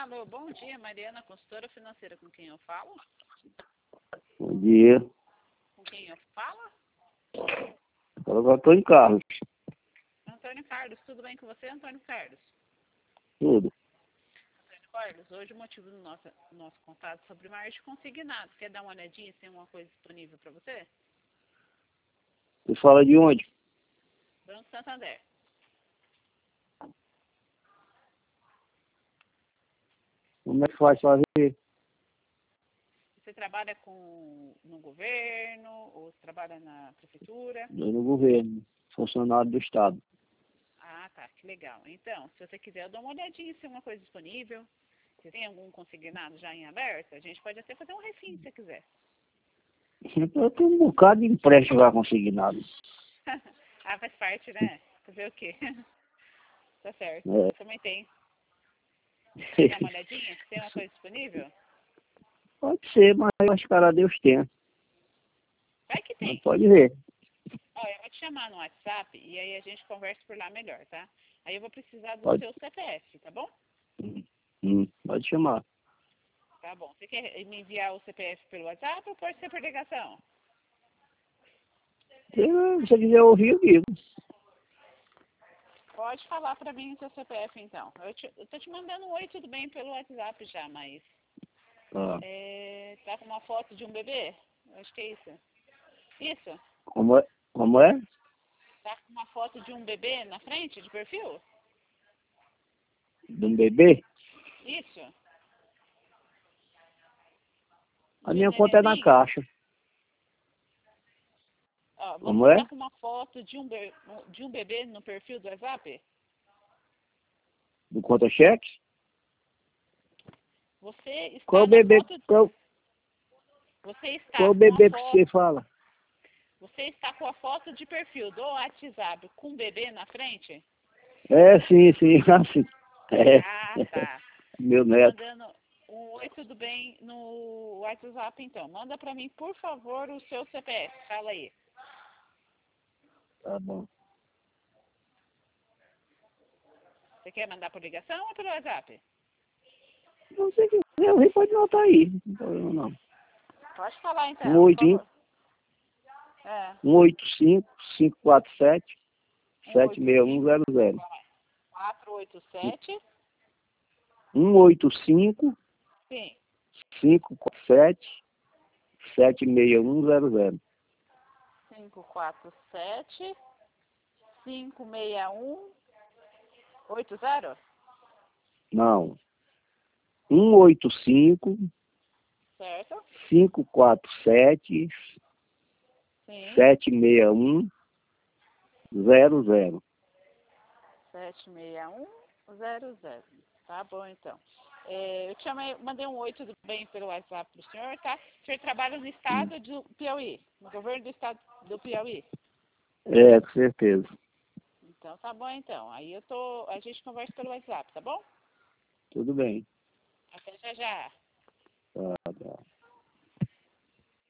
Alô, bom dia, Mariana, consultora financeira, com quem eu falo? Bom dia. Com quem eu falo? Eu sou Antônio Carlos. Antônio Carlos, tudo bem com você, Antônio Carlos? Tudo. Antônio Carlos, hoje o motivo do nosso contato sobre margem consignado. Quer dar uma olhadinha se tem alguma coisa disponível para você? Você fala de onde? Banco Santander. Como é que faz fazer? Você trabalha no governo ou você trabalha na prefeitura? No governo, funcionário do Estado. Ah, tá, que legal. Então, se você quiser, eu dou uma olhadinha se tem alguma coisa disponível. Se tem algum consignado já em aberto, a gente pode até fazer um refim se você quiser. Eu tenho um bocado de empréstimo já consignado. Ah, faz parte, né? Fazer o quê? Tá certo. É. Eu também tem. Quer dar uma olhadinha? Se tem uma coisa disponível? Pode ser, mas eu acho que cara Deus tem. Vai que Mas tem. pode ver. Ó, eu vou te chamar no WhatsApp e aí a gente conversa por lá melhor, tá? Aí eu vou precisar do Pode, seu CPF, tá bom? pode chamar. Tá bom. Você quer me enviar o CPF pelo WhatsApp ou pode ser por ligação? Se você quiser ouvir, eu digo. Pode falar pra mim o seu CPF, então. Eu tô te mandando um oi, tudo bem, pelo WhatsApp já, mas... Tá. Tá com uma foto de um bebê? Eu acho que é isso. Isso? Como é? Como é? Tá com uma foto de um bebê na frente, de perfil? De um bebê? Isso. A De um minha conta é na nenenzinho? caixa. Ó, Como você é? tá com uma foto de um bebê no perfil do WhatsApp? Do conta-cheque? Você Qual está o na bebê? foto... Você Qual está o com a bebê que foto... você fala? Você está com a foto de perfil do WhatsApp com o bebê na frente? É, sim, assim. É. Ah, tá. Meu Tô neto. mandando um oi, tudo bem, no WhatsApp, então. Manda pra mim, por favor, o seu CPF. Fala aí. Tá bom. Você quer mandar por ligação ou pelo WhatsApp? Não sei o que quiser, o rei pode anotar aí. Não tem problema não. Pode falar, então, por 185 favor. É, 547 185 7610. 487. 185 Sim, 547 7610. 547 561 80? Não. 185 Certo? 547 Sim, 76100. 76100. Tá bom, então. Eu te mandei um oi, tudo bem, pelo WhatsApp pro senhor, tá? O senhor trabalha no estado do Piauí, no governo do estado do Piauí. É, com certeza. Então, tá bom, então. Aí a gente conversa pelo WhatsApp, tá bom? Tudo bem. Até já já. Tá, tá.